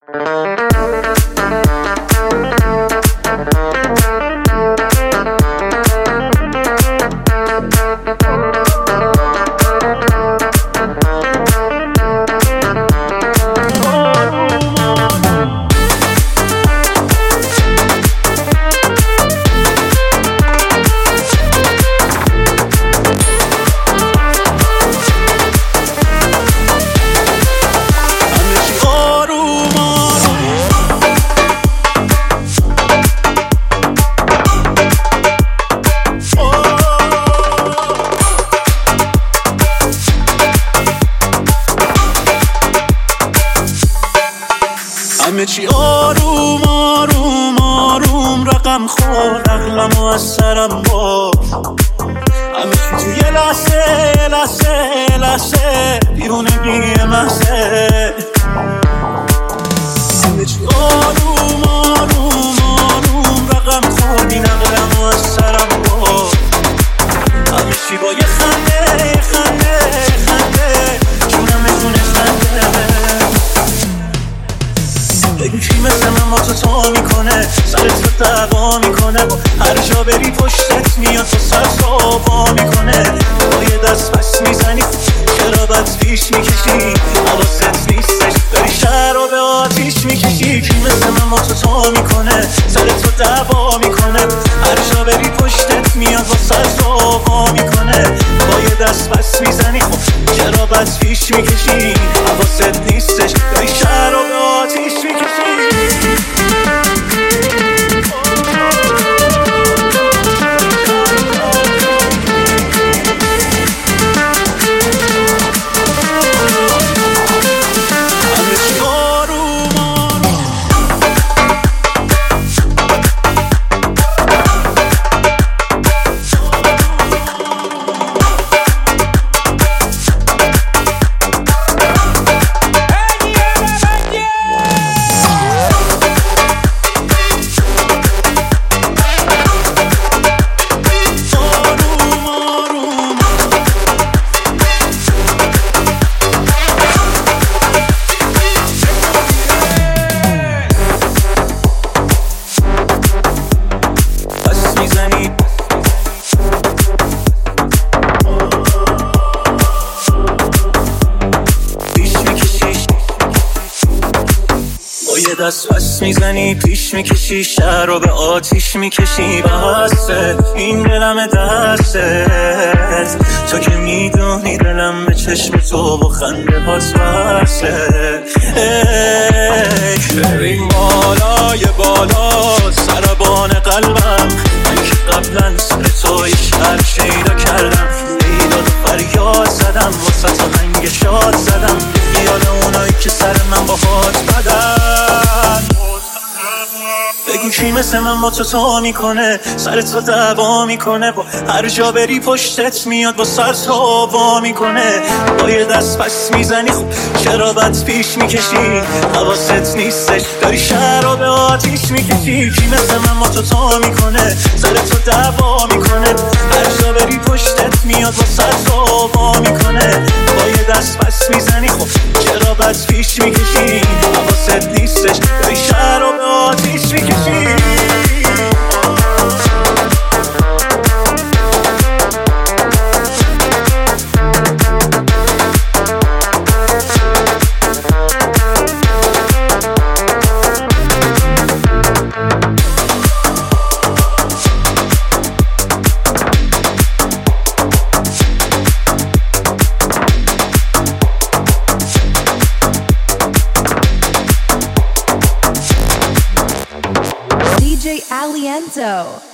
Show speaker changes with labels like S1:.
S1: همه چی آروم آروم آروم رقم خورد، عقلمو از سرم برد. همه چی توی لحظه لحظه لحظه دیوونگی محضه. همه چی آروم آروم آروم رقم خورد، این عقلمو از سرم برد. همه چی با یه خنده خنده خنده جونم خنده. بگو کی مثل من با تو میکنه، سرت رو دعوا میکنه، با هر جا بری پشتت میاد تو سر صابا میکنه. با یه دست پس میزنی چرا بد پیش میکشی، حواست نیستش داری شهر رو به آتیش میکشی. کی مثل من با تو میکنه، سرت رو دعوا میکنه، هر جا بری پشتت میاد با سر صابا میکنه. با یه دست پس میزنی خب چرا بد پیش میکشی، حواست نیستش داری شهر رو به آتیش میکشی. دست پس میزنی پیش میکشی، شهر رو به آتیش میکشی. بسته این دلم دستت، تو که میدونی دلم به چشم تو با خنده هاست وصله. بریم بالای بالا سربان قلبم، من که قبلا سر تو یه شهر شیدا کردم. ایداد و فریاد زدم واسه تو هنگ شاد زدم، یاد اونایی که سر من با هات بدن. بگو کی مثل من با تو میکنه، سرت رو دعوا میکنه، با هر جا بری پشتت میاد با سر صابا میکنه. با یه دست پس میزنی خب چرا بد پیش میکشی، حواست نیستش داری شهر رو به آتیش میکشی. کی مثل من با تو میکنه، سرت رو دعوا میکنه، هر جا بری پشتت میاد با سر صابا میکنه. با یه دست پس میزنی خب چرا بد پیش میکشی، حواست نیستش داری شهر رو به آتیش میکشی.
S2: DJ Aliento.